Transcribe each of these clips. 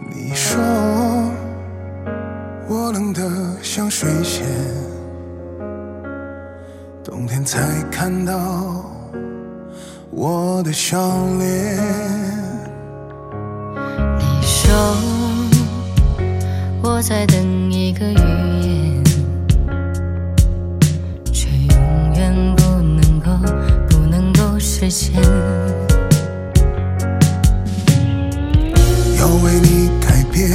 你说我冷得像水仙，冬天才看到我的笑脸。 你说我在等一个语言，却永远不能够实现。 要为你改变，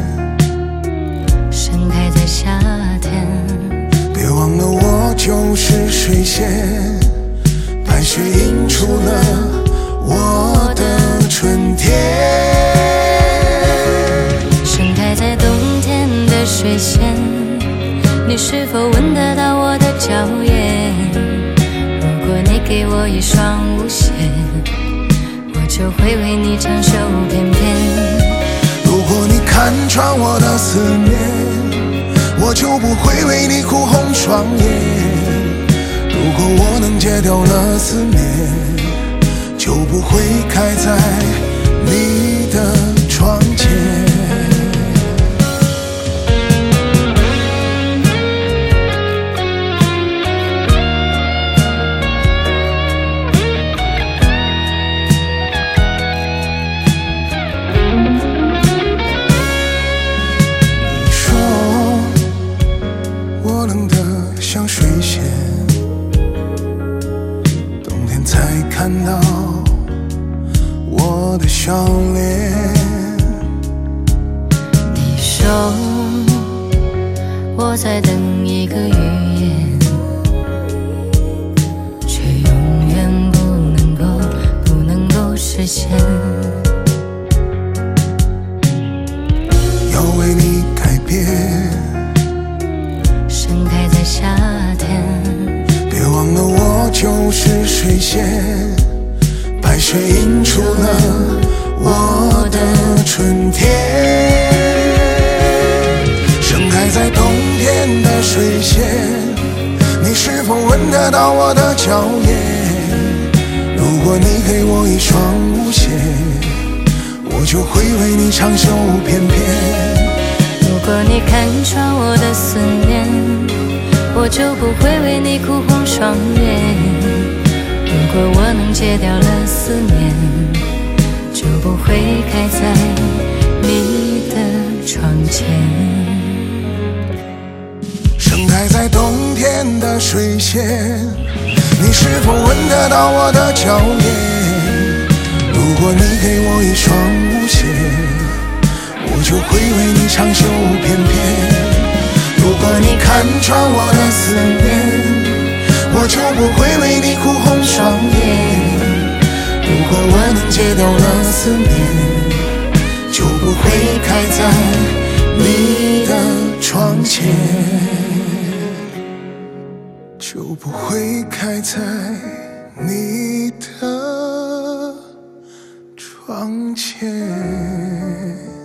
盛开在夏天。 别忘了我就是水仙，白雪映出了我的春天。 盛开在冬天的水仙，你是否闻得到我的娇艳？如果你给我一双舞鞋，我就会为你长袖翩翩。 如果你看穿我的思念，我就不会为你哭红双眼。如果我能戒掉了思念，就不会开在你的窗前。冷得像水仙，冬天才看到我的笑脸。 你说我在等一个语言，却永远不能够实现。 要为你改变， 盛开在夏天。 别忘了我就是水仙，白雪映出了我的春天。盛开在冬天的水仙，你是否闻得到我的娇艳？如果你给我一双舞鞋，我就会为你长袖翩翩。 如果你看穿我的思念，我就不会为你哭红双眼。如果我能戒掉了思念，就不会开在你的窗前。 盛开在冬天的水仙，你是否闻得到我的娇艳？如果你给我一双舞鞋，我就会为你长袖翩翩。如果你看穿我的思念，我就不会为你哭红双眼。如果我能戒掉了思念，就不会开在你的窗前，就不会开在你的窗前。